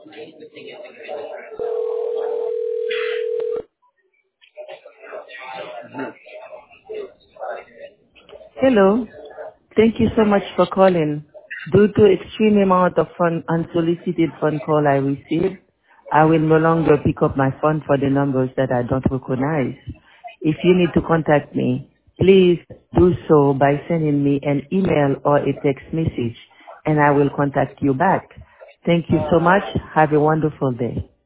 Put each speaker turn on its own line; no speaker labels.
Hello. Thank you so much for calling. Due to extreme amount of unsolicited phone call I received, I will no longer pick up my phone for the numbers that I don't recognize. If you need to contact me, please do so by sending me an email or a text message, and I will contact you back. Thank you so much. Have a wonderful day.